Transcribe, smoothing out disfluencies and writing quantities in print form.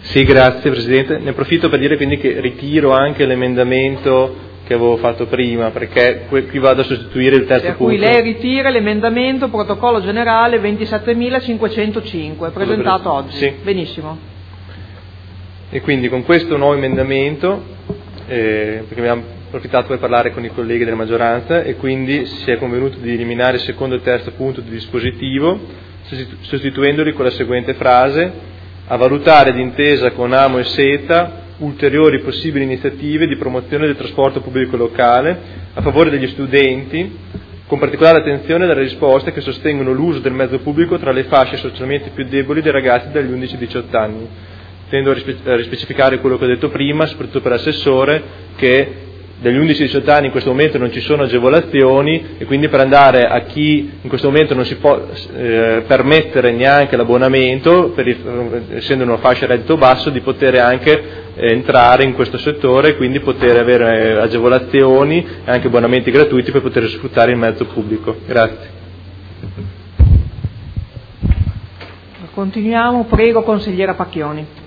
Sì, grazie Presidente. Ne approfitto per dire quindi che ritiro anche l'emendamento che avevo fatto prima, perché qui vado a sostituire il terzo punto. Per cui lei ritira l'emendamento protocollo generale 27.505, presentato oggi. Sì. Benissimo. E quindi con questo nuovo emendamento, perché abbiamo approfittato per parlare con i colleghi della maggioranza, e quindi si è convenuto di eliminare il secondo e il terzo punto di dispositivo, sostituendoli con la seguente frase: a valutare d'intesa con AMO e SETA ulteriori possibili iniziative di promozione del trasporto pubblico locale a favore degli studenti, con particolare attenzione alle risposte che sostengono l'uso del mezzo pubblico tra le fasce socialmente più deboli dei ragazzi dagli 11 ai 18 anni. Tendo a rispecificare quello che ho detto prima, soprattutto per l'assessore, che dagli 11 ai 18 anni in questo momento non ci sono agevolazioni, e quindi per andare a chi in questo momento non si può permettere neanche l'abbonamento, essendo una fascia reddito basso, di poter anche entrare in questo settore e quindi poter avere agevolazioni e anche abbonamenti gratuiti per poter sfruttare il mezzo pubblico. Grazie. Continuiamo, prego consigliera Pacchioni.